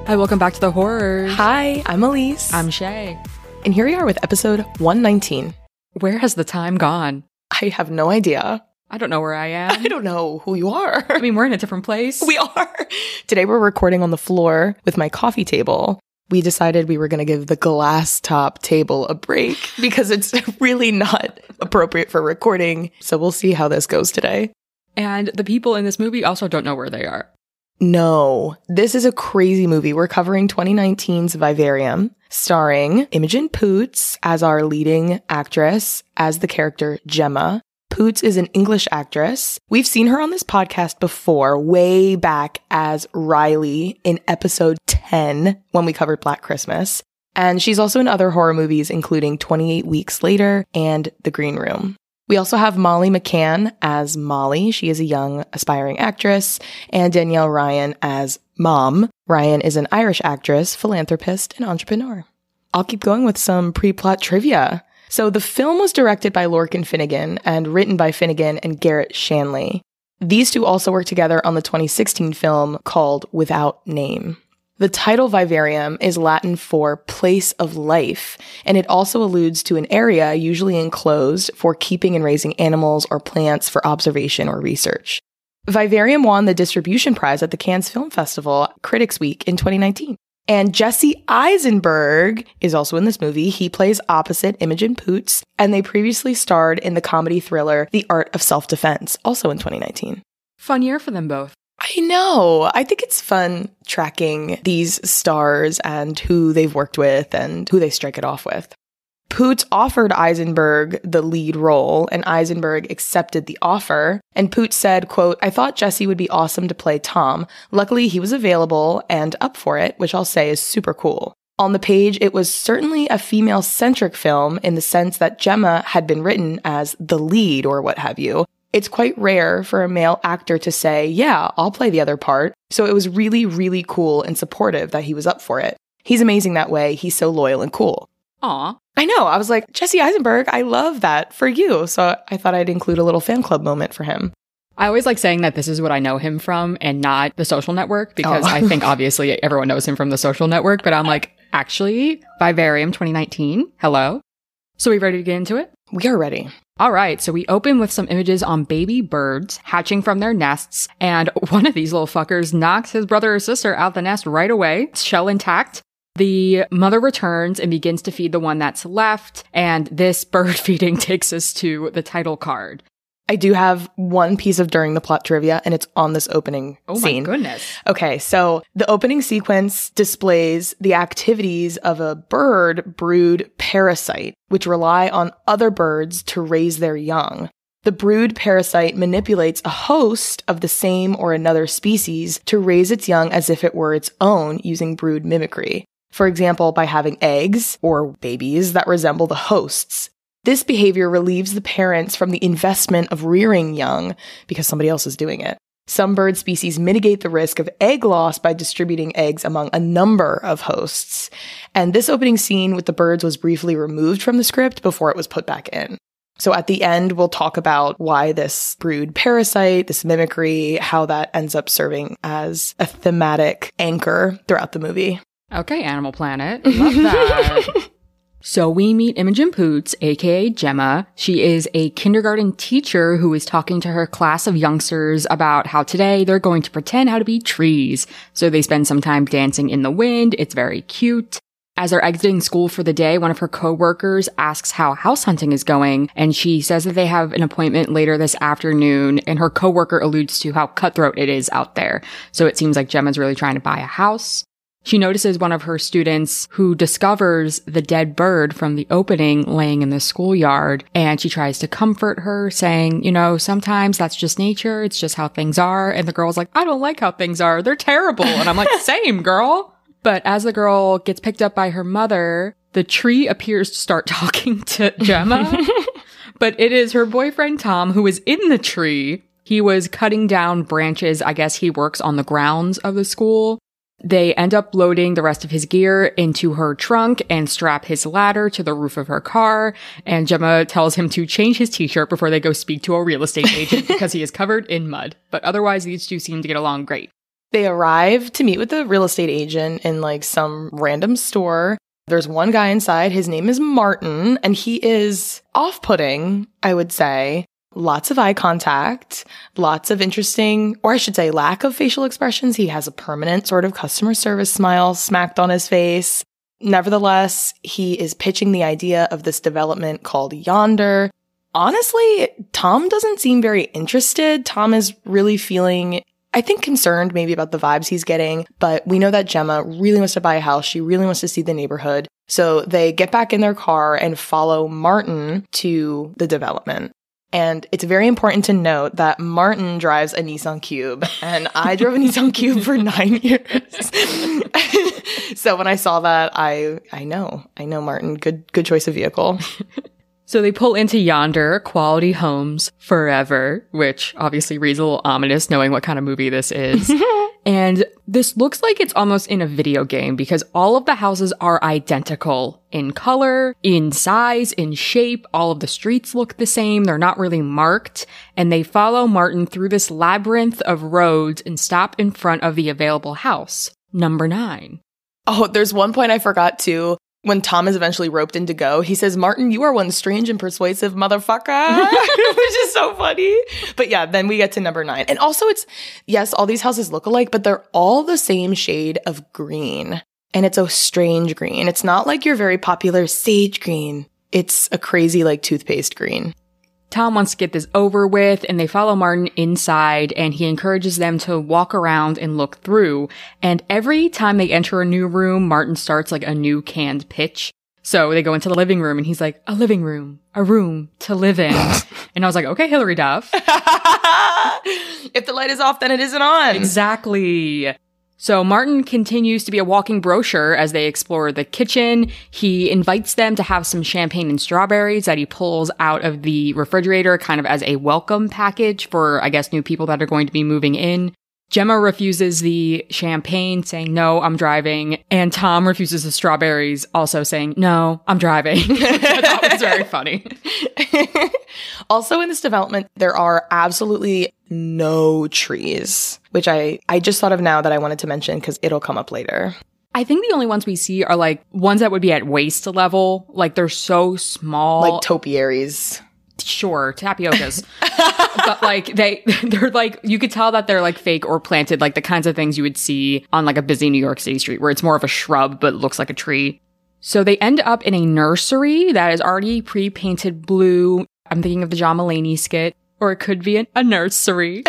Hi, welcome back to The Horrors. Hi, I'm Elise. I'm Shay. And here we are with episode 119. Where has the time gone? I have no idea. I don't know where I am. I don't know who you are. I mean, we're in a different place. We are. Today we're recording on the floor with my coffee table. We decided we were going to give the glass top table a break because it's really not appropriate for recording. So we'll see how this goes today. And the people in this movie also don't know where they are. No, this is a crazy movie. We're covering 2019's Vivarium, starring Imogen Poots as our leading actress, as the character Gemma. Poots is an English actress. We've seen her on this podcast before, way back as Riley in episode 10 when we covered Black Christmas. And she's also in other horror movies, including 28 Weeks Later and The Green Room. We also have Molly McCann as Molly. She is a young, aspiring actress. And Danielle Ryan as Mom. Ryan is an Irish actress, philanthropist, and entrepreneur. I'll keep going with some pre-plot trivia. So the film was directed by Lorcan Finnegan and written by Finnegan and Garrett Shanley. These two also worked together on the 2016 film called Without Name. The title Vivarium is Latin for place of life, and it also alludes to an area usually enclosed for keeping and raising animals or plants for observation or research. Vivarium won the distribution prize at the Cannes Film Festival Critics Week in 2019. And Jesse Eisenberg is also in this movie. He plays opposite Imogen Poots, and they previously starred in the comedy thriller The Art of Self-Defense, also in 2019. Fun year for them both. I know. I think it's fun tracking these stars and who they've worked with and who they strike it off with. Poots offered Eisenberg the lead role, and Eisenberg accepted the offer. And Poots said, quote, "I thought Jesse would be awesome to play Tom. Luckily, he was available and up for it, which I'll say is super cool." On the page, it was certainly a female-centric film in the sense that Gemma had been written as the lead or what have you. It's quite rare for a male actor to say, yeah, I'll play the other part. So it was really, really cool and supportive that he was up for it. He's amazing that way. He's so loyal and cool. Aw. I know. I was like, Jesse Eisenberg, I love that for you. So I thought I'd include a little fan club moment for him. I always like saying that this is what I know him from and not The Social Network because I think obviously everyone knows him from The Social Network, but I'm like, actually, Vivarium 2019. Hello. So we ready to get into it? We are ready. All right, so we open with some images on baby birds hatching from their nests, and one of these little fuckers knocks his brother or sister out the nest right away, shell intact. The mother returns and begins to feed the one that's left, and this bird feeding takes us to the title card. I do have one piece of during the plot trivia, and it's on this opening scene. Oh my goodness. Okay, so the opening sequence displays the activities of a bird brood parasite, which rely on other birds to raise their young. The brood parasite manipulates a host of the same or another species to raise its young as if it were its own using brood mimicry. For example, by having eggs or babies that resemble the host's. This behavior relieves the parents from the investment of rearing young because somebody else is doing it. Some bird species mitigate the risk of egg loss by distributing eggs among a number of hosts. And this opening scene with the birds was briefly removed from the script before it was put back in. So at the end, we'll talk about why this brood parasite, this mimicry, how that ends up serving as a thematic anchor throughout the movie. Okay, Animal Planet. Love that. So we meet Imogen Poots, aka Gemma. She is a kindergarten teacher who is talking to her class of youngsters about how today they're going to pretend how to be trees. So they spend some time dancing in the wind. It's very cute. As they're exiting school for the day, one of her coworkers asks how house hunting is going, and she says that they have an appointment later this afternoon, and her coworker alludes to how cutthroat it is out there. So it seems like Gemma's really trying to buy a house. She notices one of her students who discovers the dead bird from the opening laying in the schoolyard, and she tries to comfort her, saying, you know, sometimes that's just nature, it's just how things are. And the girl's like, I don't like how things are, they're terrible. And I'm like, same, girl. But as the girl gets picked up by her mother, the tree appears to start talking to Gemma. But it is her boyfriend, Tom, who is in the tree. He was cutting down branches. I guess he works on the grounds of the school. They end up loading the rest of his gear into her trunk and strap his ladder to the roof of her car. And Gemma tells him to change his t-shirt before they go speak to a real estate agent because he is covered in mud. But otherwise, these two seem to get along great. They arrive to meet with the real estate agent in like some random store. There's one guy inside. His name is Martin, and he is off-putting, I would say. Lots of eye contact, lots of interesting, or I should say lack of facial expressions. He has a permanent sort of customer service smile smacked on his face. Nevertheless, he is pitching the idea of this development called Yonder. Honestly, Tom doesn't seem very interested. Tom is really feeling, I think, concerned maybe about the vibes he's getting, but we know that Gemma really wants to buy a house. She really wants to see the neighborhood. So they get back in their car and follow Martin to the development. And it's very important to note that Martin drives a Nissan Cube, and I drove a Nissan Cube for 9 years. So when I saw that, I know, Martin, good choice of vehicle. So they pull into Yonder, Quality Homes Forever, which obviously reads a little ominous knowing what kind of movie this is. And this looks like it's almost in a video game because all of the houses are identical in color, in size, in shape. All of the streets look the same. They're not really marked. And they follow Martin through this labyrinth of roads and stop in front of the available house, number 9. Oh, there's one point I forgot too. When Tom is eventually roped in to go, he says, Martin, you are one strange and persuasive motherfucker, which is so funny. But yeah, then we get to number 9. And also yes, all these houses look alike, but they're all the same shade of green. And it's a strange green. It's not like your very popular sage green. It's a crazy like toothpaste green. Tom wants to get this over with, and they follow Martin inside, and he encourages them to walk around and look through. And every time they enter a new room, Martin starts like a new canned pitch. So they go into the living room, and he's like, a living room, a room to live in. And I was like, okay, Hilary Duff. If the light is off, then it isn't on. Exactly. So Martin continues to be a walking brochure as they explore the kitchen. He invites them to have some champagne and strawberries that he pulls out of the refrigerator kind of as a welcome package for, I guess, new people that are going to be moving in. Gemma refuses the champagne, saying, no, I'm driving. And Tom refuses the strawberries, also saying, no, I'm driving. I thought it was very funny. Also in this development, there are absolutely no trees, which I just thought of now that I wanted to mention because it'll come up later. I think the only ones we see are like ones that would be at waist level. Like they're so small. Like topiaries. Sure, tapiocas. But like they're like, you could tell that they're like fake or planted, like the kinds of things you would see on like a busy New York City street where it's more of a shrub but looks like a tree. So they end up in a nursery that is already pre-painted blue. I'm thinking of the John Mulaney skit, or it could be a nursery.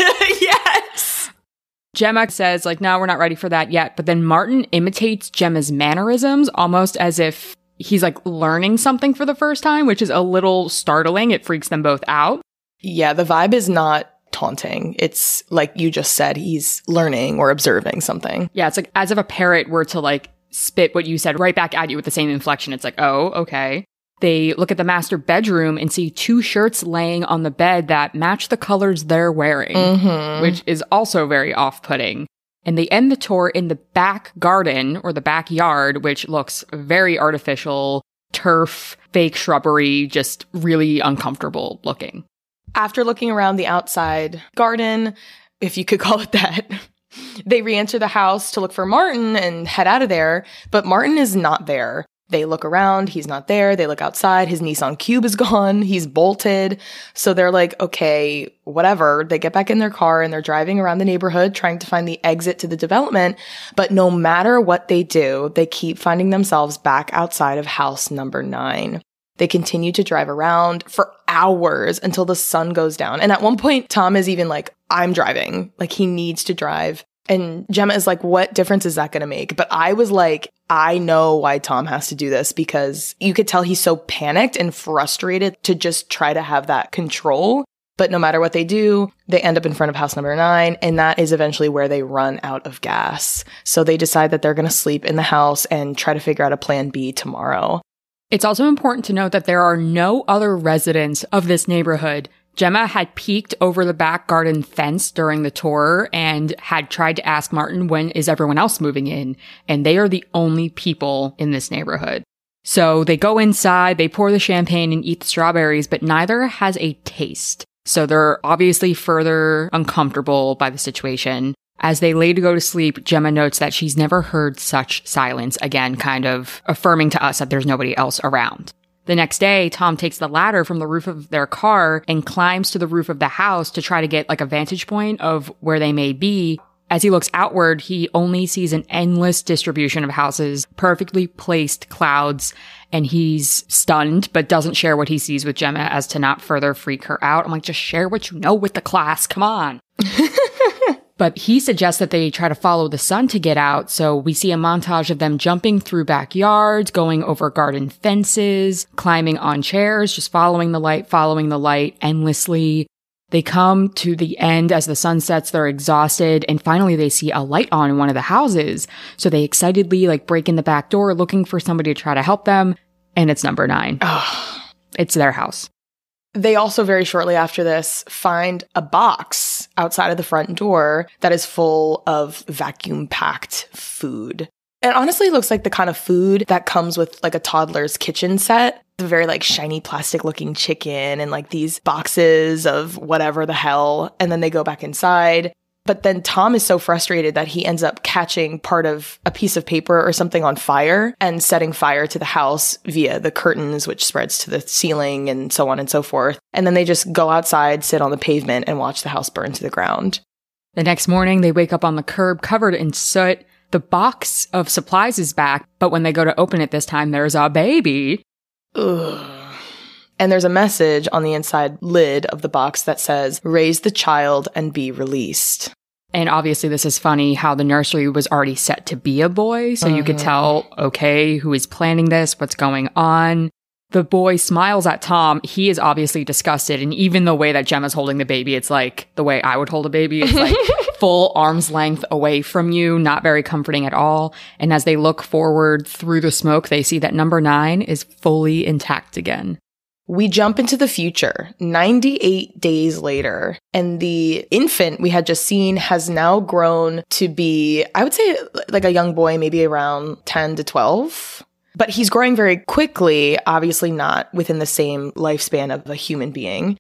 Yes! Gemma says like, no, we're not ready for that yet. But then Martin imitates Gemma's mannerisms almost as if he's like learning something for the first time, which is a little startling. It freaks them both out. Yeah, the vibe is not taunting. It's like you just said, he's learning or observing something. Yeah, it's like as if a parrot were to like spit what you said right back at you with the same inflection. It's like, oh, okay. They look at the master bedroom and see 2 shirts laying on the bed that match the colors they're wearing, which is also very off-putting. And they end the tour in the back garden or the backyard, which looks very artificial, turf, fake shrubbery, just really uncomfortable looking. After looking around the outside garden, if you could call it that, they re-enter the house to look for Martin and head out of there, but Martin is not there. They look around, he's not there. They look outside, his Nissan Cube is gone, he's bolted. So they're like, okay, whatever. They get back in their car and they're driving around the neighborhood trying to find the exit to the development. But no matter what they do, they keep finding themselves back outside of house number 9. They continue to drive around for hours until the sun goes down. And at one point, Tom is even like, I'm driving. Like, he needs to drive. And Gemma is like, what difference is that going to make? But I was like, I know why Tom has to do this, because you could tell he's so panicked and frustrated to just try to have that control. But no matter what they do, they end up in front of house number 9. And that is eventually where they run out of gas. So they decide that they're going to sleep in the house and try to figure out a plan B tomorrow. It's also important to note that there are no other residents of this neighborhood. Gemma had peeked over the back garden fence during the tour and had tried to ask Martin, when is everyone else moving in? And they are the only people in this neighborhood. So they go inside, they pour the champagne and eat the strawberries, but neither has a taste. So they're obviously further uncomfortable by the situation. As they lay to go to sleep, Gemma notes that she's never heard such silence, again, kind of affirming to us that there's nobody else around. The next day, Tom takes the ladder from the roof of their car and climbs to the roof of the house to try to get like a vantage point of where they may be. As he looks outward, he only sees an endless distribution of houses, perfectly placed clouds, and he's stunned, but doesn't share what he sees with Gemma as to not further freak her out. I'm like, just share what you know with the class. Come on. But he suggests that they try to follow the sun to get out, so we see a montage of them jumping through backyards, going over garden fences, climbing on chairs, just following the light endlessly. They come to the end as the sun sets, they're exhausted, and finally they see a light on in one of the houses. So they excitedly break in the back door looking for somebody to try to help them, and it's number 9. It's their house. They also very shortly after this find a box outside of the front door that is full of vacuum-packed food. It honestly looks like the kind of food that comes with a toddler's kitchen set. The very shiny plastic looking chicken and these boxes of whatever the hell. And then they go back inside. But then Tom is so frustrated that he ends up catching part of a piece of paper or something on fire and setting fire to the house via the curtains, which spreads to the ceiling and so on and so forth. And then they just go outside, sit on the pavement, and watch the house burn to the ground. The next morning, they wake up on the curb covered in soot. The box of supplies is back, but when they go to open it this time, there's a baby. Ugh. And there's a message on the inside lid of the box that says, "Raise the child and be released." And obviously this is funny how the nursery was already set to be a boy, so you could tell, okay, who is planning this, what's going on. The boy smiles at Tom. He is obviously disgusted, and even the way that Gemma's holding the baby, it's the way I would hold a baby. It's full arm's length away from you, not very comforting at all. And as they look forward through the smoke, they see that number 9 is fully intact again. We jump into the future, 98 days later, and the infant we had just seen has now grown to be, I would say, a young boy, maybe around 10 to 12. But he's growing very quickly, obviously not within the same lifespan of a human being.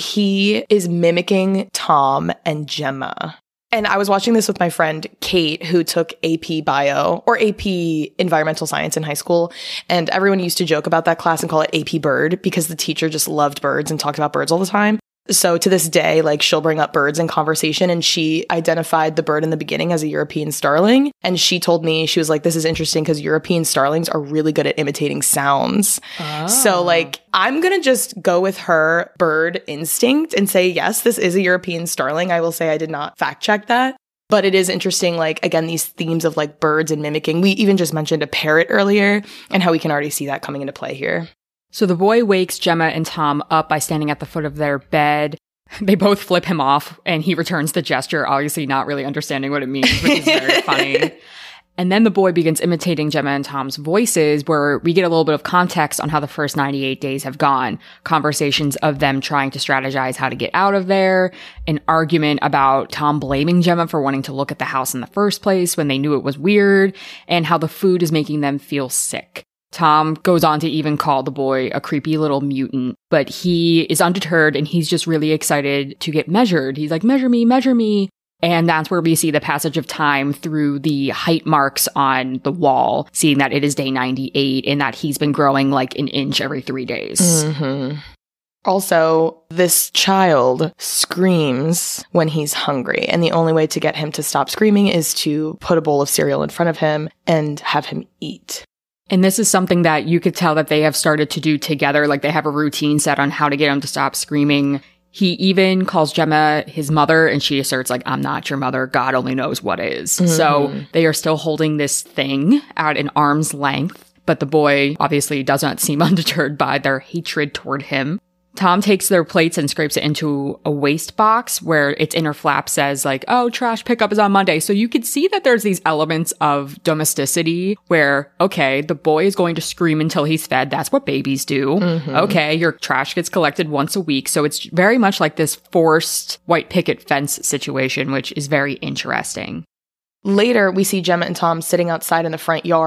He is mimicking Tom and Gemma. And I was watching this with my friend Kate, who took AP Bio or AP Environmental Science in high school. And everyone used to joke about that class and call it AP Bird because the teacher just loved birds and talked about birds all the time. So to this day, she'll bring up birds in conversation, and she identified the bird in the beginning as a European starling. And she told me, she was like, this is interesting because European starlings are really good at imitating sounds. Oh. So I'm going to just go with her bird instinct and say, yes, this is a European starling. I will say I did not fact check that. But it is interesting, again, these themes of birds and mimicking. We even just mentioned a parrot earlier and how we can already see that coming into play here. So the boy wakes Gemma and Tom up by standing at the foot of their bed. They both flip him off, and he returns the gesture, obviously not really understanding what it means, which is very funny. And then the boy begins imitating Gemma and Tom's voices, where we get a little bit of context on how the first 98 days have gone. Conversations of them trying to strategize how to get out of there, an argument about Tom blaming Gemma for wanting to look at the house in the first place when they knew it was weird, and how the food is making them feel sick. Tom goes on to even call the boy a creepy little mutant, but he is undeterred and he's just really excited to get measured. He's like, measure me, measure me. And that's where we see the passage of time through the height marks on the wall, seeing that it is day 98 and that he's been growing an inch every 3 days. Mm-hmm. Also, this child screams when he's hungry, and the only way to get him to stop screaming is to put a bowl of cereal in front of him and have him eat. And this is something that you could tell that they have started to do together. They have a routine set on how to get him to stop screaming. He even calls Gemma his mother, and she asserts, I'm not your mother. God only knows what is. Mm-hmm. So they are still holding this thing at an arm's length. But the boy obviously does not seem undeterred by their hatred toward him. Tom takes their plates and scrapes it into a waste box where its inner flap says oh, trash pickup is on Monday. So you could see that there's these elements of domesticity where, okay, the boy is going to scream until he's fed. That's what babies do. Mm-hmm. Okay, your trash gets collected once a week. So it's very much like this forced white picket fence situation, which is very interesting. Later, we see Gemma and Tom sitting outside in the front yard.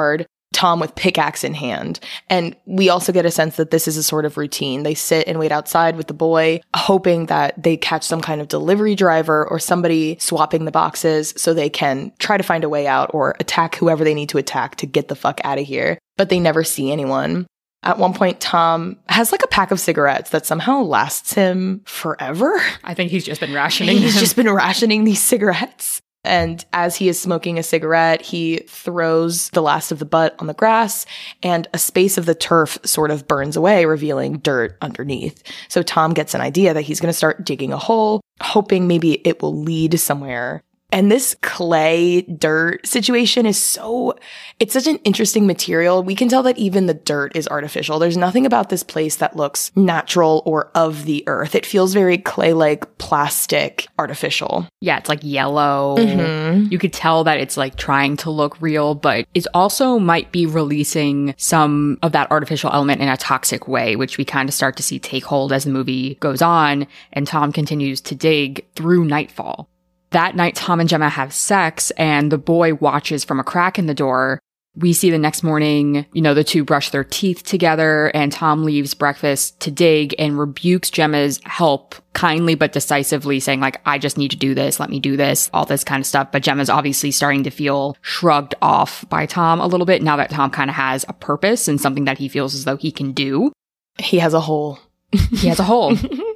Tom with pickaxe in hand. And we also get a sense that this is a sort of routine. They sit and wait outside with the boy, hoping that they catch some kind of delivery driver or somebody swapping the boxes so they can try to find a way out or attack whoever they need to attack to get the fuck out of here. But they never see anyone. At one point, Tom has like a pack of cigarettes that somehow lasts him forever. I think he's just been rationing them. He's just been rationing these cigarettes. And as he is smoking a cigarette, he throws the last of the butt on the grass, and a space of the turf sort of burns away, revealing dirt underneath. So Tom gets an idea that he's going to start digging a hole, hoping maybe it will lead somewhere. And this clay dirt situation is it's such an interesting material. We can tell that even the dirt is artificial. There's nothing about this place that looks natural or of the earth. It feels very clay-like, plastic, artificial. Yeah, it's like yellow. You could tell that it's like trying to look real, but it also might be releasing some of that artificial element in a toxic way, which we kind of start to see take hold as the movie goes on, and Tom continues to dig through nightfall. That night, Tom and Gemma have sex, and the boy watches from a crack in the door. We see the next morning, the two brush their teeth together, and Tom leaves breakfast to dig and rebukes Gemma's help kindly but decisively, saying, like, I just need to do this, let me do this, all this kind of stuff. But Gemma's obviously starting to feel shrugged off by Tom a little bit now that Tom kind of has a purpose and something that he feels as though he can do. He has a hole. He has a hole.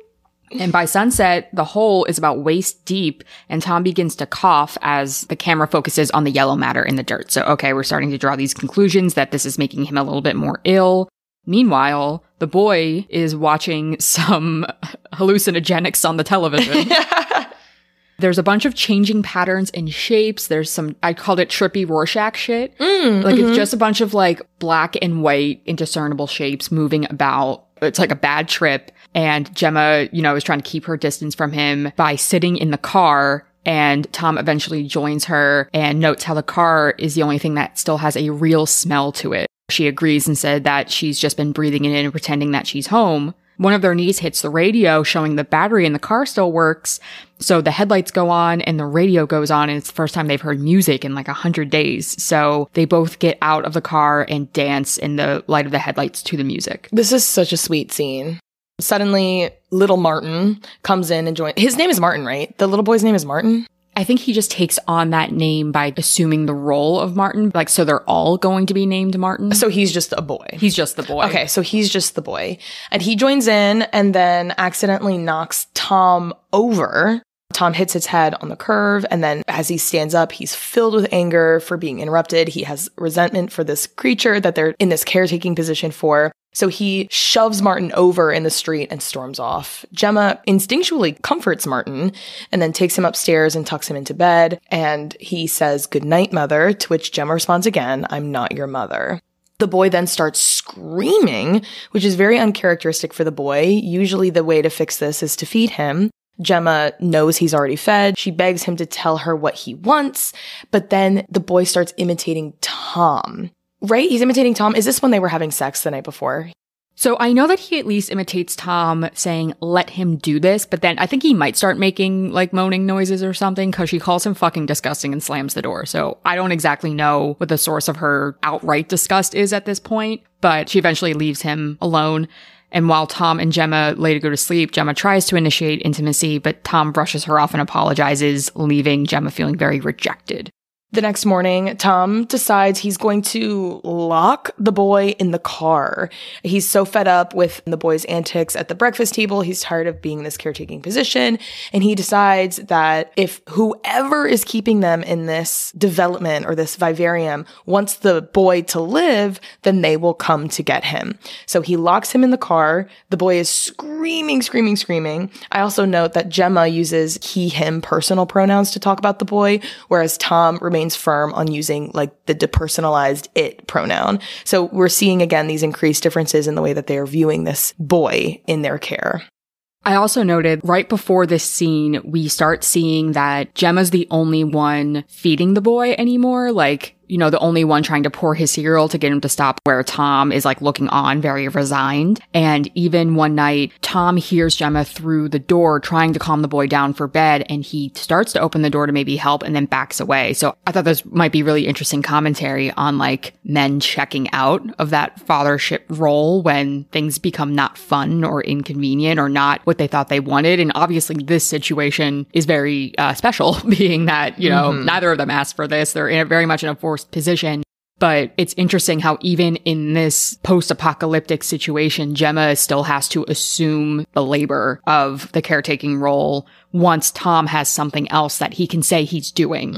And by sunset, the hole is about waist deep, and Tom begins to cough as the camera focuses on the yellow matter in the dirt. So, okay, we're starting to draw these conclusions that this is making him a little bit more ill. Meanwhile, the boy is watching some hallucinogenics on the television. There's a bunch of changing patterns and shapes. There's some, I called it trippy Rorschach shit. It's just a bunch of like black and white indiscernible shapes moving about. It's like a bad trip. And Gemma, is trying to keep her distance from him by sitting in the car. And Tom eventually joins her and notes how the car is the only thing that still has a real smell to it. She agrees and said that she's just been breathing it in and pretending that she's home. One of their knees hits the radio, showing the battery in the car still works. So the headlights go on and the radio goes on, and it's the first time they've heard music in like 100 days. So they both get out of the car and dance in the light of the headlights to the music. This is such a sweet scene. Suddenly, little Martin comes in and joins. His name is Martin, right? The little boy's name is Martin? I think he just takes on that name by assuming the role of Martin. Like, so they're all going to be named Martin. So he's just a boy. He's just the boy. Okay, so he's just the boy. And he joins in and then accidentally knocks Tom over. Tom hits his head on the curve, and then as he stands up, he's filled with anger for being interrupted. He has resentment for this creature that they're in this caretaking position for. So he shoves Martin over in the street and storms off. Gemma instinctually comforts Martin and then takes him upstairs and tucks him into bed. And he says, "Good night, mother," to which Gemma responds again, "I'm not your mother." The boy then starts screaming, which is very uncharacteristic for the boy. Usually the way to fix this is to feed him. Gemma knows he's already fed. She begs him to tell her what he wants, but then the boy starts imitating Tom. Right? He's imitating Tom. Is this when they were having sex the night before? So I know that he at least imitates Tom saying, "Let him do this," but then I think he might start making like moaning noises or something because she calls him fucking disgusting and slams the door. So I don't exactly know what the source of her outright disgust is at this point, but she eventually leaves him alone. And while Tom and Gemma lay to go to sleep, Gemma tries to initiate intimacy, but Tom brushes her off and apologizes, leaving Gemma feeling very rejected. The next morning, Tom decides he's going to lock the boy in the car. He's so fed up with the boy's antics at the breakfast table. He's tired of being in this caretaking position. And he decides that if whoever is keeping them in this development or this vivarium wants the boy to live, then they will come to get him. So he locks him in the car. The boy is screaming, screaming, screaming. I also note that Gemma uses he, him personal pronouns to talk about the boy, whereas Tom remains firm on using like the depersonalized it pronoun. So we're seeing again these increased differences in the way that they are viewing this boy in their care. I also noted right before this scene, we start seeing that Gemma's the only one feeding the boy anymore. Like, the only one trying to pour his cereal to get him to stop, where Tom is like looking on, very resigned. And even one night, Tom hears Gemma through the door trying to calm the boy down for bed, and he starts to open the door to maybe help and then backs away. So I thought this might be really interesting commentary on like men checking out of that fathership role when things become not fun or inconvenient or not what they thought they wanted. And obviously this situation is very special, being that, neither of them asked for this. They're very much in a forced position. But it's interesting how even in this post-apocalyptic situation, Gemma still has to assume the labor of the caretaking role once Tom has something else that he can say he's doing.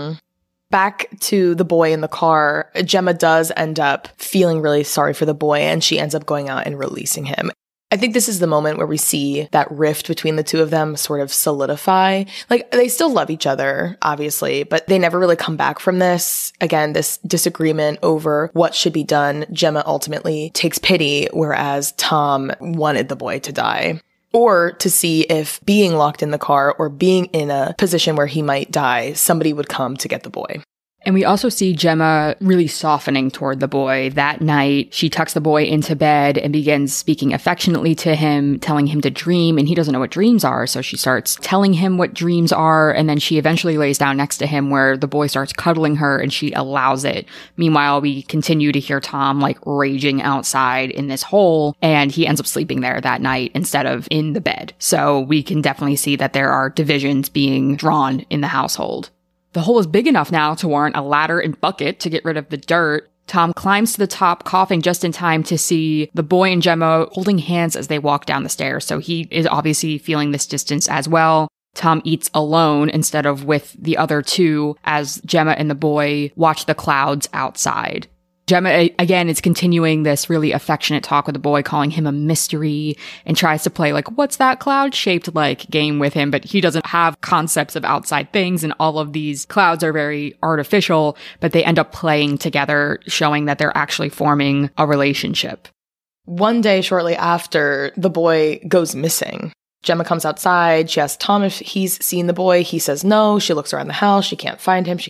Back to the boy in the car, Gemma does end up feeling really sorry for the boy, and she ends up going out and releasing him. I think this is the moment where we see that rift between the two of them sort of solidify. Like, they still love each other, obviously, but they never really come back from this. Again, this disagreement over what should be done. Gemma ultimately takes pity, whereas Tom wanted the boy to die. Or to see if being locked in the car or being in a position where he might die, somebody would come to get the boy. And we also see Gemma really softening toward the boy. That night, she tucks the boy into bed and begins speaking affectionately to him, telling him to dream, and he doesn't know what dreams are. So she starts telling him what dreams are, and then she eventually lays down next to him where the boy starts cuddling her and she allows it. Meanwhile, we continue to hear Tom like raging outside in this hole, and he ends up sleeping there that night instead of in the bed. So we can definitely see that there are divisions being drawn in the household. The hole is big enough now to warrant a ladder and bucket to get rid of the dirt. Tom climbs to the top, coughing just in time to see the boy and Gemma holding hands as they walk down the stairs. So he is obviously feeling this distance as well. Tom eats alone instead of with the other two as Gemma and the boy watch the clouds outside. Gemma, again, is continuing this really affectionate talk with the boy, calling him a mystery, and tries to play like, what's that cloud shaped like game with him, but he doesn't have concepts of outside things, and all of these clouds are very artificial, but they end up playing together, showing that they're actually forming a relationship. One day shortly after, the boy goes missing. Gemma comes outside. She asks Tom if he's seen the boy. He says no. She looks around the house. She can't find him.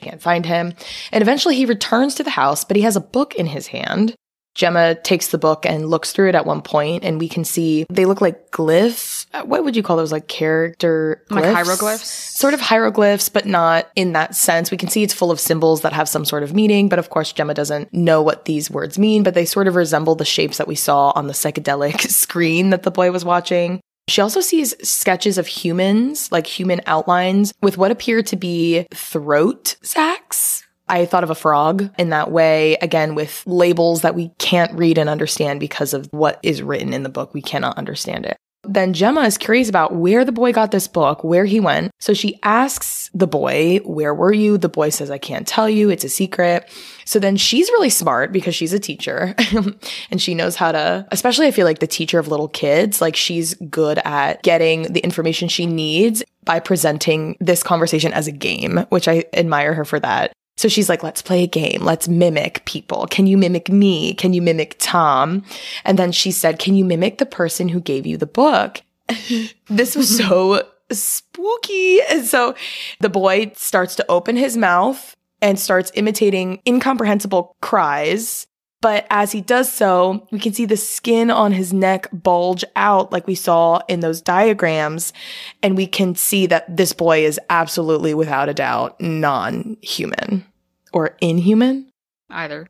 And eventually he returns to the house, but he has a book in his hand. Gemma takes the book and looks through it at one point, and we can see they look like glyphs. What would you call those? Like character glyphs? Like hieroglyphs? Sort of hieroglyphs, but not in that sense. We can see it's full of symbols that have some sort of meaning, but of course Gemma doesn't know what these words mean, but they sort of resemble the shapes that we saw on the psychedelic screen that the boy was watching. She also sees sketches of humans, like human outlines, with what appear to be throat sacs. I thought of a frog in that way, again, with labels that we can't read and understand because of what is written in the book. We cannot understand it. Then Gemma is curious about where the boy got this book, where he went. So she asks the boy, where were you? The boy says, I can't tell you. It's a secret. So then she's really smart because she's a teacher and she knows how to, especially I feel like the teacher of little kids, like she's good at getting the information she needs by presenting this conversation as a game, which I admire her for that. So she's like, let's play a game. Let's mimic people. Can you mimic me? Can you mimic Tom? And then she said, can you mimic the person who gave you the book? This was so spooky. And so the boy starts to open his mouth and starts imitating incomprehensible cries. But as he does so, we can see the skin on his neck bulge out like we saw in those diagrams. And we can see that this boy is absolutely, without a doubt, non-human. Or inhuman? Either.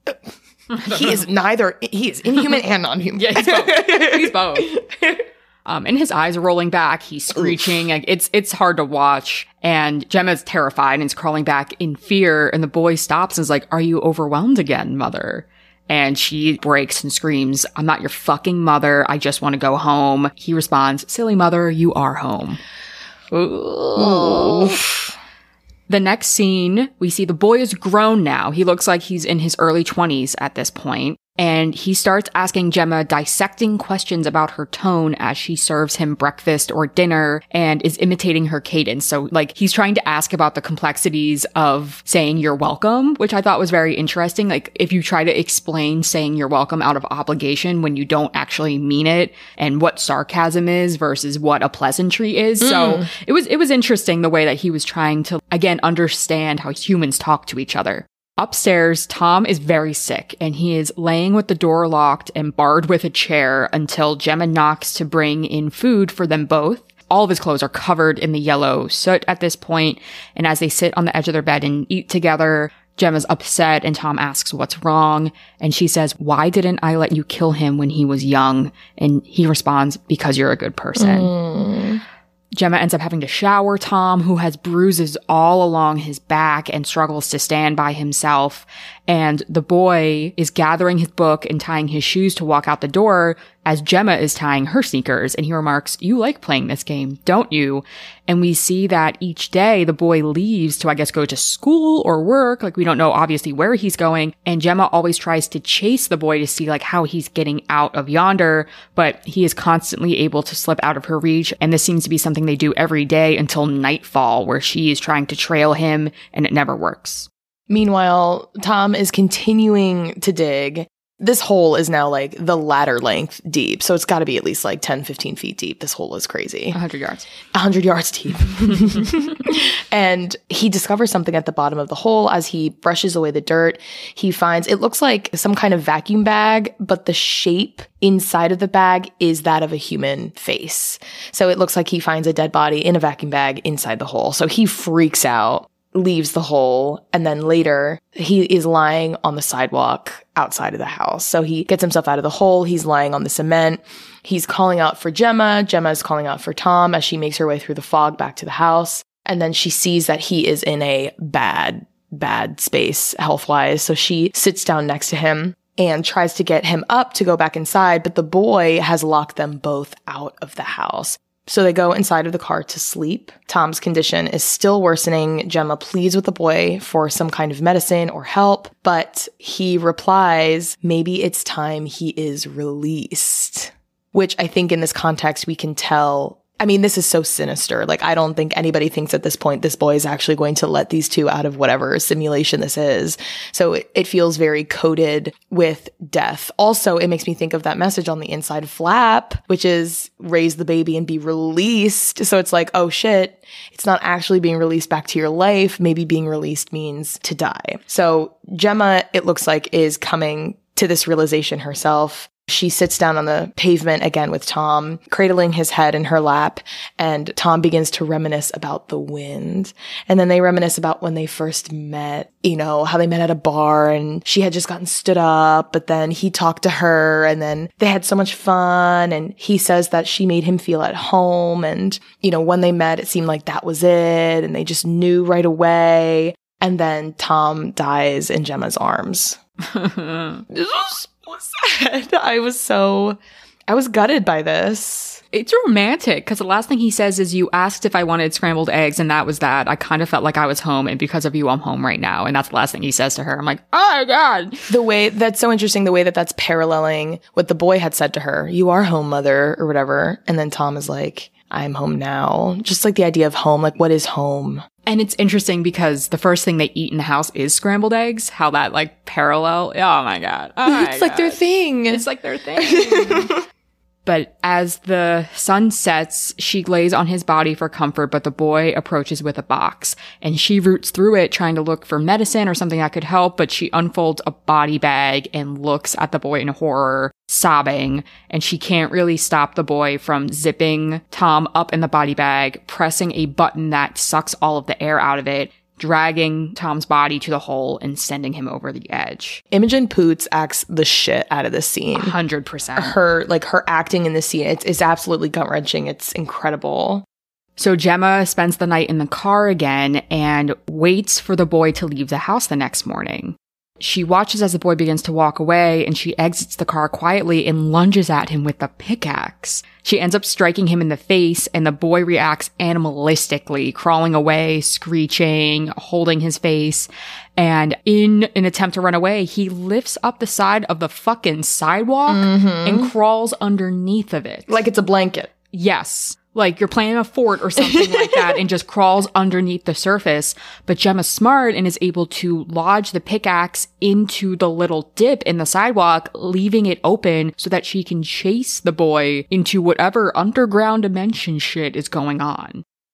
He is neither. He is inhuman and non-human. Yeah, he's both. He's both. And his eyes are rolling back. He's screeching. Like, it's hard to watch. And Gemma's terrified and is crawling back in fear. And the boy stops and is like, are you overwhelmed again, mother? And she breaks and screams, I'm not your fucking mother. I just want to go home. He responds, silly mother, you are home. Ooh. The next scene, we see the boy is grown now. He looks like he's in his early 20s at this point. And he starts asking Gemma dissecting questions about her tone as she serves him breakfast or dinner and is imitating her cadence. So, like, he's trying to ask about the complexities of saying you're welcome, which I thought was very interesting. Like, if you try to explain saying you're welcome out of obligation when you don't actually mean it, and what sarcasm is versus what a pleasantry is. So it was interesting the way that he was trying to, again, understand how humans talk to each other. Upstairs, Tom is very sick and he is laying with the door locked and barred with a chair until Gemma knocks to bring in food for them both. All of his clothes are covered in the yellow soot at this point, and as they sit on the edge of their bed and eat together, Gemma's upset and Tom asks what's wrong, and she says, "Why didn't I let you kill him when he was young?" And he responds, "Because you're a good person." Gemma ends up having to shower Tom, who has bruises all along his back and struggles to stand by himself. And the boy is gathering his book and tying his shoes to walk out the door as Gemma is tying her sneakers. And he remarks, "You like playing this game, don't you?" And we see that each day the boy leaves to, I guess, go to school or work. Like, we don't know obviously where he's going. And Gemma always tries to chase the boy to see like how he's getting out of yonder, but he is constantly able to slip out of her reach. And this seems to be something they do every day until nightfall, where she is trying to trail him and it never works. Meanwhile, Tom is continuing to dig. This hole is now like the ladder length deep. So it's got to be at least like 10, 15 feet deep. This hole is crazy. 100 yards. 100 yards deep. And he discovers something at the bottom of the hole as he brushes away the dirt. He finds, it looks like some kind of vacuum bag, but the shape inside of the bag is that of a human face. So it looks like he finds a dead body in a vacuum bag inside the hole. So he freaks out, leaves the hole, and then later he is lying on the sidewalk outside of the house. So he gets himself out of the hole. He's lying on the cement. He's calling out for Gemma. Gemma is calling out for Tom as she makes her way through the fog back to the house. And then she sees that he is in a bad space health-wise. So she sits down next to him and tries to get him up to go back inside, but the boy has locked them both out of the house. So they go inside of the car to sleep. Tom's condition is still worsening. Gemma pleads with the boy for some kind of medicine or help, but he replies, maybe it's time he is released. Which I think in this context we can tell, I mean, this is so sinister. Like, I don't think anybody thinks at this point this boy is actually going to let these two out of whatever simulation this is. So it feels very coded with death. Also, it makes me think of that message on the inside flap, which is raise the baby and be released. So it's like, oh shit, it's not actually being released back to your life. Maybe being released means to die. So Gemma, it looks like, is coming to this realization herself. She sits down on the pavement again with Tom, cradling his head in her lap, and Tom begins to reminisce about the wind. And then they reminisce about when they first met, you know, how they met at a bar and she had just gotten stood up, but then he talked to her and then they had so much fun. And he says that she made him feel at home. And, you know, when they met, it seemed like that was it. And they just knew right away. And then Tom dies in Gemma's arms. This was sad. I was gutted by this. It's romantic because the last thing he says is, "You asked if I wanted scrambled eggs, and that was that. I kind of felt like I was home, and because of you, I'm home right now." And that's the last thing he says to her. I'm like, oh my God. The way that's so interesting, the way that that's paralleling what the boy had said to her, "You are home, mother," or whatever. And then Tom is like, "I'm home now." Just like the idea of home, like what is home? And it's interesting because the first thing they eat in the house is scrambled eggs. How that like parallel. Oh my God. It's like their thing. It's like their thing. But as the sun sets, she lays on his body for comfort, but the boy approaches with a box. And she roots through it trying to look for medicine or something that could help, but she unfolds a body bag and looks at the boy in horror, sobbing. And she can't really stop the boy from zipping Tom up in the body bag, pressing a button that sucks all of the air out of it, dragging Tom's body to the hole and sending him over the edge. Imogen Poots acts the shit out of this scene. 100%. Her acting in this scene, it's absolutely gut-wrenching. It's incredible. So Gemma spends the night in the car again and waits for the boy to leave the house the next morning. She watches as the boy begins to walk away, and she exits the car quietly and lunges at him with the pickaxe. She ends up striking him in the face, and the boy reacts animalistically, crawling away, screeching, holding his face. And in an attempt to run away, he lifts up the side of the fucking sidewalk and crawls underneath of it. Like it's a blanket. Yes. Like you're playing a fort or something like that, and just crawls underneath the surface. But Gemma's smart and is able to lodge the pickaxe into the little dip in the sidewalk, leaving it open so that she can chase the boy into whatever underground dimension shit is going on.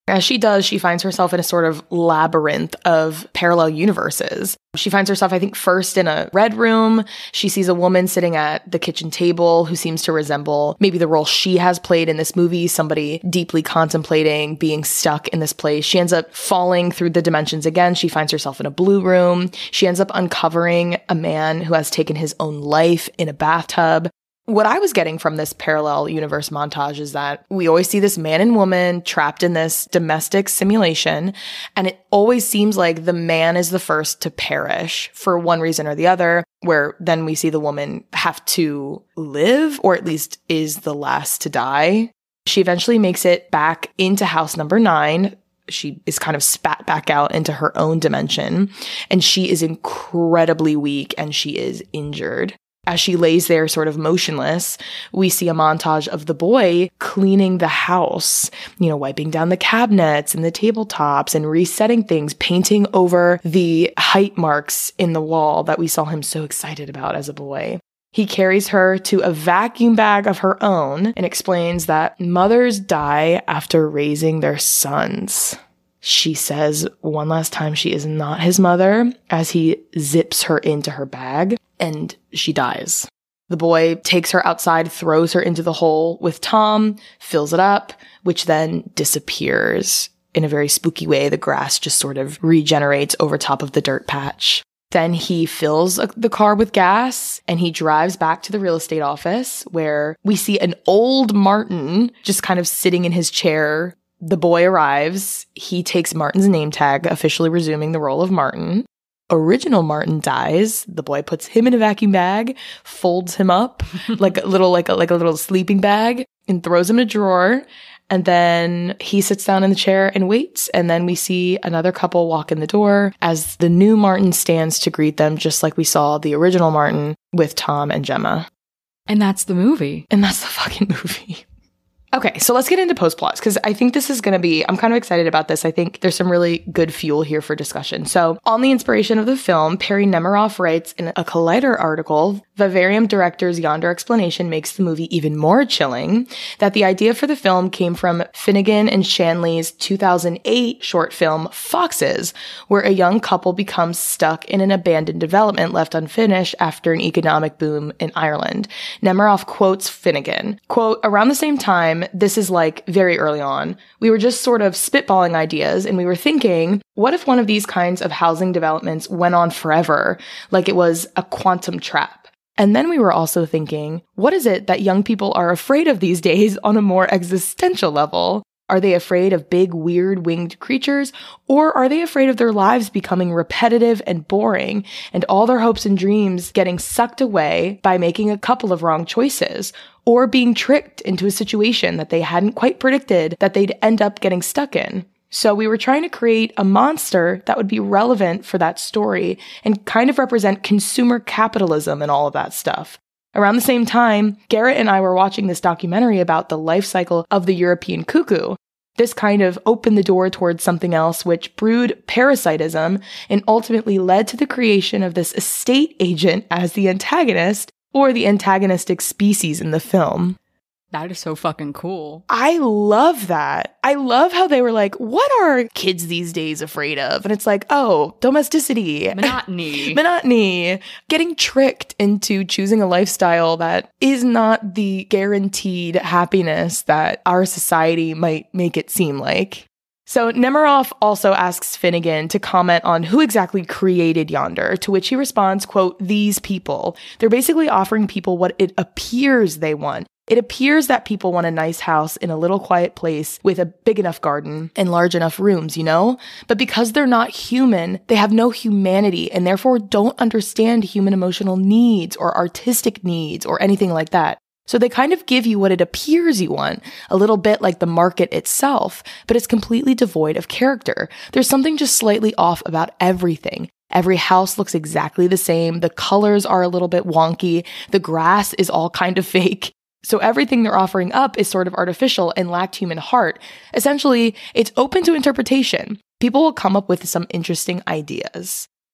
As she does, she finds herself in a sort of labyrinth of parallel universes. She finds herself, I think, first in a red room. She sees a woman sitting at the kitchen table who seems to resemble maybe the role she has played in this movie, somebody deeply contemplating being stuck in this place. She ends up falling through the dimensions again. She finds herself in a blue room. She ends up uncovering a man who has taken his own life in a bathtub. What I was getting from this parallel universe montage is that we always see this man and woman trapped in this domestic simulation, and it always seems like the man is the first to perish for one reason or the other, where then we see the woman have to live, or at least is the last to die. She eventually makes it back into house number 9. She is kind of spat back out into her own dimension, and she is incredibly weak and she is injured. As she lays there sort of motionless, we see a montage of the boy cleaning the house, wiping down the cabinets and the tabletops and resetting things, painting over the height marks in the wall that we saw him so excited about as a boy. He carries her to a vacuum bag of her own and explains that mothers die after raising their sons. She says one last time she is not his mother as he zips her into her bag, and she dies. The boy takes her outside, throws her into the hole with Tom, fills it up, which then disappears. In a very spooky way, the grass just sort of regenerates over top of the dirt patch. Then he fills the car with gas and he drives back to the real estate office where we see an old Martin just kind of sitting in his chair. The boy arrives. He takes Martin's name tag, officially resuming the role of Martin. Original Martin dies. The boy puts him in a vacuum bag, folds him up like a little sleeping bag, and throws him in a drawer. And then he sits down in the chair and waits. And then we see another couple walk in the door as the new Martin stands to greet them, just like we saw the original Martin with Tom and Gemma. And that's the movie. And that's the fucking movie. Okay, so let's get into post-plots, because I think this is going to be, I'm kind of excited about this. I think there's some really good fuel here for discussion. So, on the inspiration of the film, Perry Nemiroff writes in a Collider article, Vivarium director's yonder explanation makes the movie even more chilling, that the idea for the film came from Finnegan and Shanley's 2008 short film, Foxes, where a young couple becomes stuck in an abandoned development left unfinished after an economic boom in Ireland. Nemiroff quotes Finnegan, quote, "Around the same time, this is like very early on, we were just sort of spitballing ideas and we were thinking, what if one of these kinds of housing developments went on forever, like it was a quantum trap? And then we were also thinking, what is it that young people are afraid of these days on a more existential level? Are they afraid of big, weird, winged creatures? Or are they afraid of their lives becoming repetitive and boring and all their hopes and dreams getting sucked away by making a couple of wrong choices? Or being tricked into a situation that they hadn't quite predicted that they'd end up getting stuck in? So we were trying to create a monster that would be relevant for that story and kind of represent consumer capitalism and all of that stuff. Around the same time, Garrett and I were watching this documentary about the life cycle of the European cuckoo. This kind of opened the door towards something else which brewed parasitism and ultimately led to the creation of this estate agent as the antagonist, or the antagonistic species in the film. That is so fucking cool. I love that. I love how they were like, what are kids these days afraid of? And it's like, oh, domesticity. Monotony. Monotony. Getting tricked into choosing a lifestyle that is not the guaranteed happiness that our society might make it seem like. So Nemiroff also asks Finnegan to comment on who exactly created Yonder, to which he responds, quote, "These people. They're basically offering people what it appears they want. It appears that people want a nice house in a little quiet place with a big enough garden and large enough rooms, you know? But because they're not human, they have no humanity and therefore don't understand human emotional needs or artistic needs or anything like that. So they kind of give you what it appears you want, a little bit like the market itself, but it's completely devoid of character. There's something just slightly off about everything. Every house looks exactly the same. The colors are a little bit wonky. The grass is all kind of fake. So everything they're offering up is sort of artificial and lacked human heart. Essentially, it's open to interpretation. People will come up with some interesting ideas."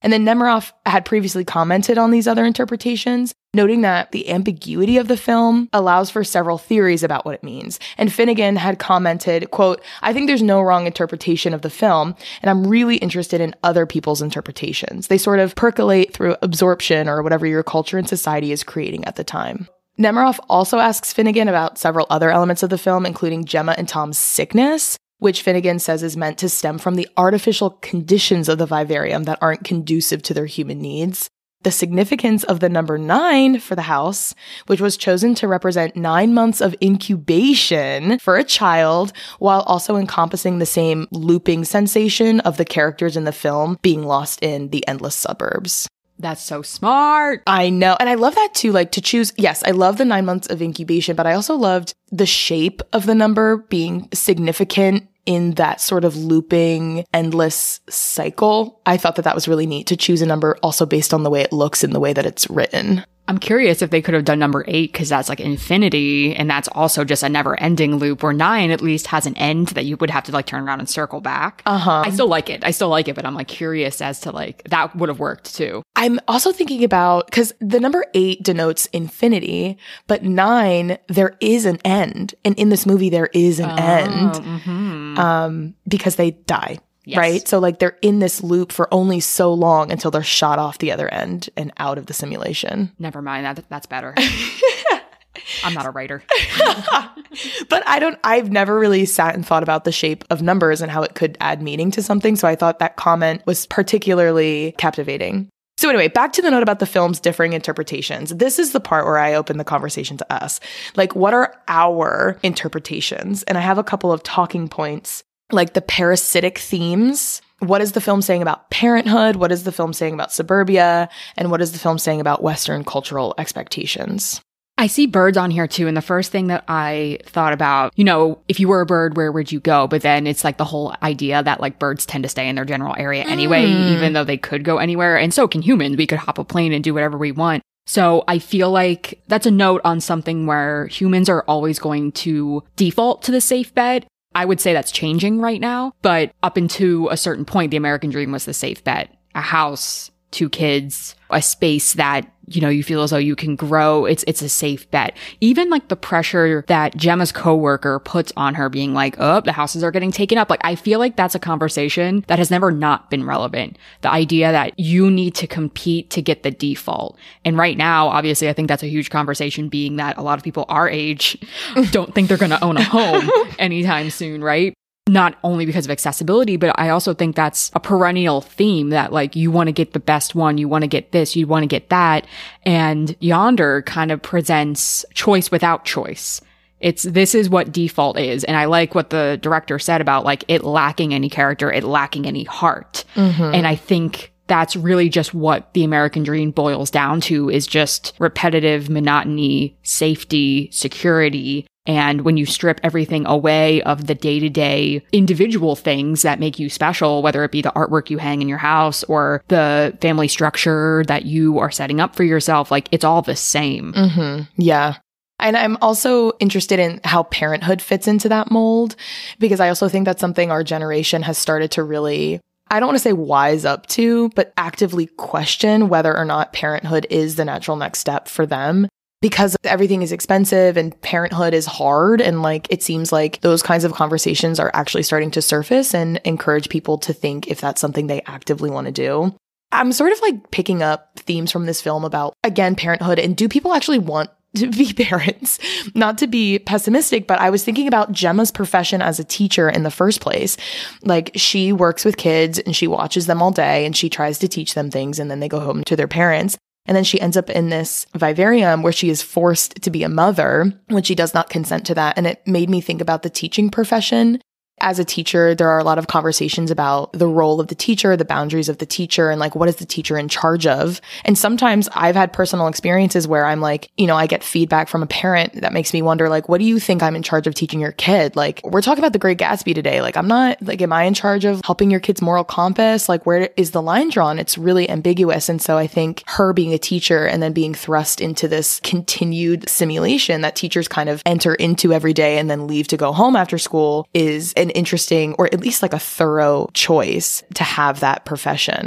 And then Nemiroff had previously commented on these other interpretations, noting that the ambiguity of the film allows for several theories about what it means. And Finnegan had commented, quote, "I think there's no wrong interpretation of the film, and I'm really interested in other people's interpretations. They sort of percolate through absorption or whatever your culture and society is creating at the time." Nemiroff also asks Finnegan about several other elements of the film, including Gemma and Tom's sickness, which Finnegan says is meant to stem from the artificial conditions of the vivarium that aren't conducive to their human needs. The significance of the number 9 for the house, which was chosen to represent 9 months of incubation for a child, while also encompassing the same looping sensation of the characters in the film being lost in the endless suburbs. That's so smart. I know. And I love that too, like to choose. Yes, I love the 9 months of incubation, but I also loved the shape of the number being significant in that sort of looping, endless cycle. I thought that that was really neat to choose a number also based on the way it looks and the way that it's written. I'm curious if they could have done number 8 because that's like infinity and that's also just a never ending loop, where 9 at least has an end that you would have to like turn around and circle back. I still like it, but I'm like curious as to like that would have worked too. I'm also thinking about, because the number 8 denotes infinity, but 9, there is an end. And in this movie, there is an end because they die. Yes. Right? So like they're in this loop for only so long until they're shot off the other end and out of the simulation. Never mind. That's better. I'm not a writer. But I've never really sat and thought about the shape of numbers and how it could add meaning to something. So I thought that comment was particularly captivating. So anyway, back to the note about the film's differing interpretations. This is the part where I open the conversation to us. Like, what are our interpretations? And I have a couple of talking points, like the parasitic themes. What is the film saying about parenthood? What is the film saying about suburbia? And what is the film saying about Western cultural expectations? I see birds on here too. And the first thing that I thought about, you know, if you were a bird, where would you go? But then it's like the whole idea that like birds tend to stay in their general area anyway, even though they could go anywhere. And so can humans. We could hop a plane and do whatever we want. So I feel like that's a note on something where humans are always going to default to the safe bet. I would say that's changing right now. But up until a certain point, the American dream was the safe bet. A house, 2 kids, a space that, you know, you feel as though you can grow. It's a safe bet. Even like the pressure that Gemma's coworker puts on her being like, oh, the houses are getting taken up. Like, I feel like that's a conversation that has never not been relevant. The idea that you need to compete to get the default. And right now, obviously, I think that's a huge conversation, being that a lot of people our age don't think they're going to own a home anytime soon, right? Not only because of accessibility, but I also think that's a perennial theme that like you want to get the best one, you want to get this, you want to get that. And Yonder kind of presents choice without choice. This is what default is. And I like what the director said about like it lacking any character, it lacking any heart. And I think that's really just what the American dream boils down to, is just repetitive monotony, safety, security. And when you strip everything away of the day-to-day individual things that make you special, whether it be the artwork you hang in your house or the family structure that you are setting up for yourself, like it's all the same. Yeah. And I'm also interested in how parenthood fits into that mold, because I also think that's something our generation has started to really, I don't want to say wise up to, but actively question whether or not parenthood is the natural next step for them. Because everything is expensive and parenthood is hard. And like, it seems like those kinds of conversations are actually starting to surface and encourage people to think if that's something they actively want to do. I'm sort of like picking up themes from this film about, again, parenthood. And do people actually want to be parents? Not to be pessimistic, but I was thinking about Gemma's profession as a teacher in the first place. Like, she works with kids and she watches them all day and she tries to teach them things, and then they go home to their parents. And then she ends up in this vivarium where she is forced to be a mother when she does not consent to that. And it made me think about the teaching profession. As a teacher, there are a lot of conversations about the role of the teacher, the boundaries of the teacher, and like, what is the teacher in charge of? And sometimes I've had personal experiences where I'm like, you know, I get feedback from a parent that makes me wonder, like, what do you think I'm in charge of teaching your kid? Like, we're talking about The Great Gatsby today. Like, I'm not, like, am I in charge of helping your kid's moral compass? Like, where is the line drawn? It's really ambiguous. And so I think her being a teacher and then being thrust into this continued simulation that teachers kind of enter into every day and then leave to go home after school is an interesting, or at least like a thorough choice to have that profession.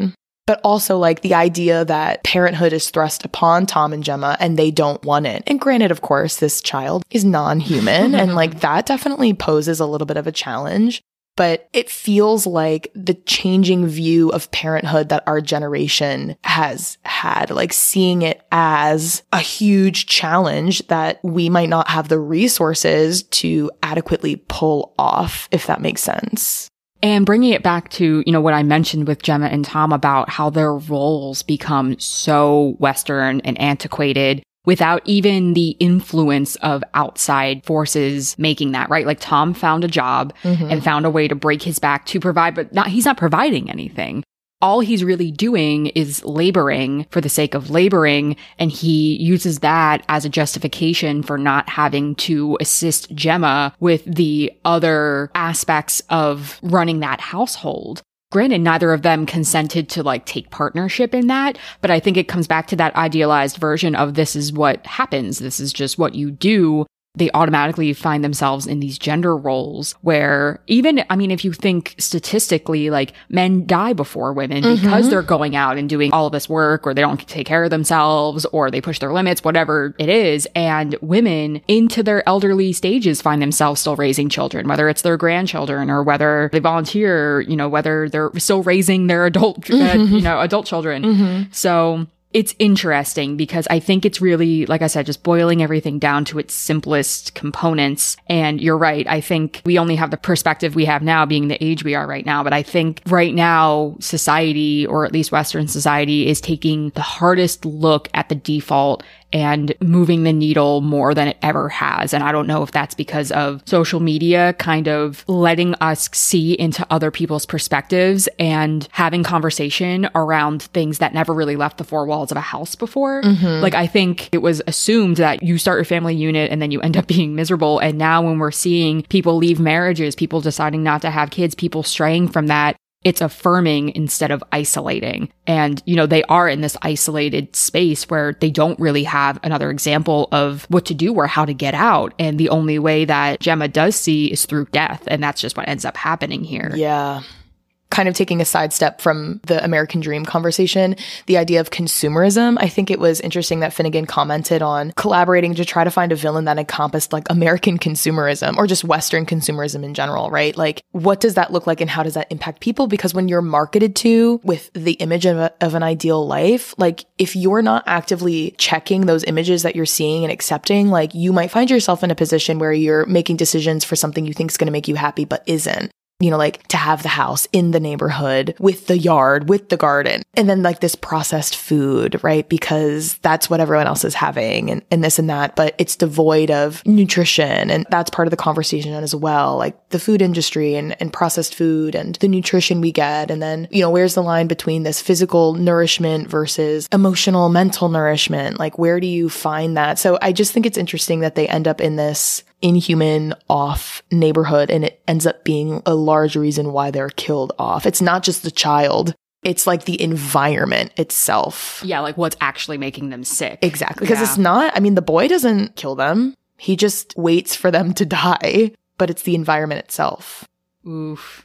But also like the idea that parenthood is thrust upon Tom and Gemma and they don't want it. And granted, of course, this child is non-human and like that definitely poses a little bit of a challenge. But it feels like the changing view of parenthood that our generation has had, like seeing it as a huge challenge that we might not have the resources to adequately pull off, if that makes sense. And bringing it back to, what I mentioned with Gemma and Tom about how their roles become so Western and antiquated without even the influence of outside forces making that, right? Like Tom found a job and found a way to break his back to provide, but he's not providing anything. All he's really doing is laboring for the sake of laboring, and he uses that as a justification for not having to assist Gemma with the other aspects of running that household. Granted, neither of them consented to like take partnership in that, but I think it comes back to that idealized version of this is what happens. This is just what you do. They automatically find themselves in these gender roles where even, if you think statistically, like men die before women because they're going out and doing all of this work, or they don't take care of themselves, or they push their limits, whatever it is. And women into their elderly stages find themselves still raising children, whether it's their grandchildren or whether they volunteer, whether they're still raising their adult, adult children. So it's interesting because I think it's really, like I said, just boiling everything down to its simplest components. And you're right. I think we only have the perspective we have now being the age we are right now. But I think right now society, or at least Western society, is taking the hardest look at the default and moving the needle more than it ever has. And I don't know if that's because of social media kind of letting us see into other people's perspectives and having conversation around things that never really left the four walls of a house before. Like, I think it was assumed that you start your family unit and then you end up being miserable. And now when we're seeing people leave marriages, people deciding not to have kids, people straying from that, it's affirming instead of isolating. And, they are in this isolated space where they don't really have another example of what to do or how to get out. And the only way that Gemma does see is through death. And that's just what ends up happening here. Yeah. Kind of taking a sidestep from the American Dream conversation, the idea of consumerism. I think it was interesting that Finnegan commented on collaborating to try to find a villain that encompassed like American consumerism or just Western consumerism in general, right? Like, what does that look like and how does that impact people? Because when you're marketed to with the image of an ideal life, like if you're not actively checking those images that you're seeing and accepting, like you might find yourself in a position where you're making decisions for something you think is going to make you happy, but isn't. Like to have the house in the neighborhood with the yard, with the garden, and then like this processed food, right? Because that's what everyone else is having and this and that, but it's devoid of nutrition. And that's part of the conversation as well, like the food industry and processed food and the nutrition we get. And then, where's the line between this physical nourishment versus emotional, mental nourishment? Like, where do you find that? So I just think it's interesting that they end up in this inhuman off neighborhood and it ends up being a large reason why they're killed off. It's not just the child. It's like the environment itself. Yeah, like what's actually making them sick. Exactly. Because it's not, the boy doesn't kill them. He just waits for them to die, but it's the environment itself. Oof.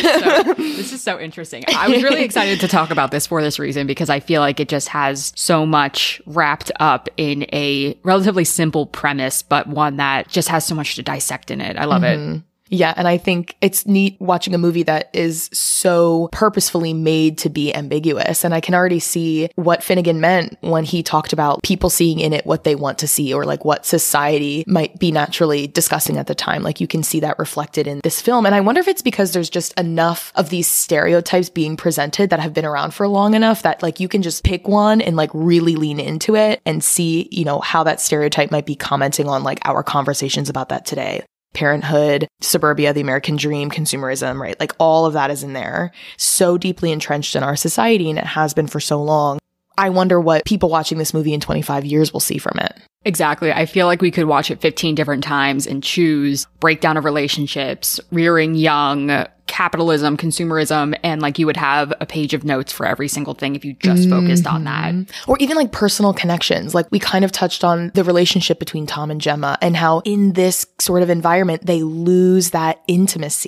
This is so interesting. I was really excited to talk about this for this reason because I feel like it just has so much wrapped up in a relatively simple premise, but one that just has so much to dissect in it. I love it. Yeah, and I think it's neat watching a movie that is so purposefully made to be ambiguous. And I can already see what Finnegan meant when he talked about people seeing in it what they want to see or like what society might be naturally discussing at the time. Like you can see that reflected in this film. And I wonder if it's because there's just enough of these stereotypes being presented that have been around for long enough that like you can just pick one and like really lean into it and see, how that stereotype might be commenting on like our conversations about that today. Parenthood, suburbia, the American dream, consumerism, right? Like all of that is in there, so deeply entrenched in our society, and it has been for so long. I wonder what people watching this movie in 25 years will see from it. Exactly. I feel like we could watch it 15 different times and choose breakdown of relationships, rearing young, capitalism, consumerism, and like you would have a page of notes for every single thing if you just focused on that. Or even like personal connections. Like we kind of touched on the relationship between Tom and Gemma and how in this sort of environment, they lose that intimacy.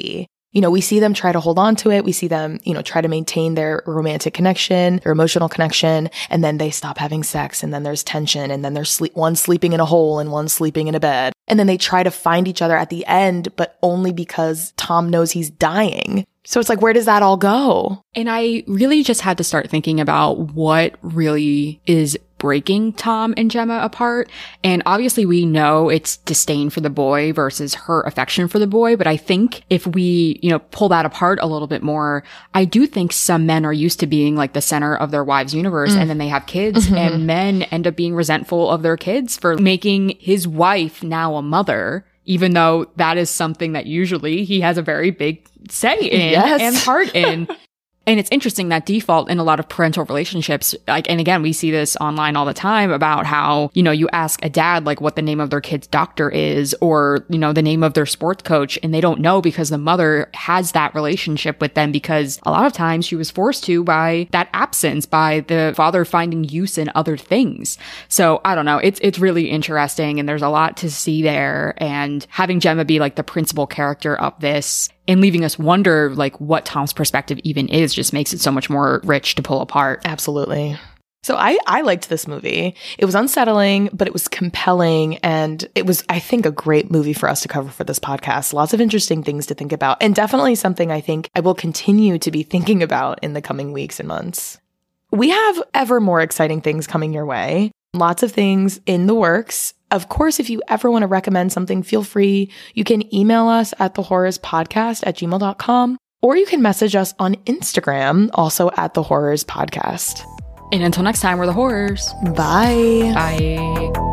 You know, we see them try to hold on to it. We see them, you know, try to maintain their romantic connection, their emotional connection, and then they stop having sex, and then there's tension, and then there's one sleeping in a hole and one sleeping in a bed. And then they try to find each other at the end, but only because Tom knows he's dying. So it's like, where does that all go? And I really just had to start thinking about what really is breaking Tom and Gemma apart. And obviously we know it's disdain for the boy versus her affection for the boy. But I think if we, you know, pull that apart a little bit more, I do think some men are used to being like the center of their wives' universe, and then they have kids, and men end up being resentful of their kids for making his wife now a mother, even though that is something that usually he has a very big say in and part in. And it's interesting that default in a lot of parental relationships, like, and again, we see this online all the time about how, you know, you ask a dad, like, what the name of their kid's doctor is, or, you know, the name of their sports coach, and they don't know because the mother has that relationship with them because a lot of times she was forced to by that absence, by the father finding use in other things. So I don't know. It's really interesting, and there's a lot to see there. And having Gemma be like the principal character of this and leaving us wonder like what Tom's perspective even is just makes it so much more rich to pull apart. Absolutely. So I liked this movie. It was unsettling, but it was compelling. And it was, I think, a great movie for us to cover for this podcast. Lots of interesting things to think about, and definitely something I think I will continue to be thinking about in the coming weeks and months. We have ever more exciting things coming your way. Lots of things in the works. Of course, if you ever want to recommend something, feel free. You can email us at thehorrorspodcast@gmail.com, or you can message us on Instagram, also at thehorrorspodcast. And until next time, we're the Horrors. Bye. Bye.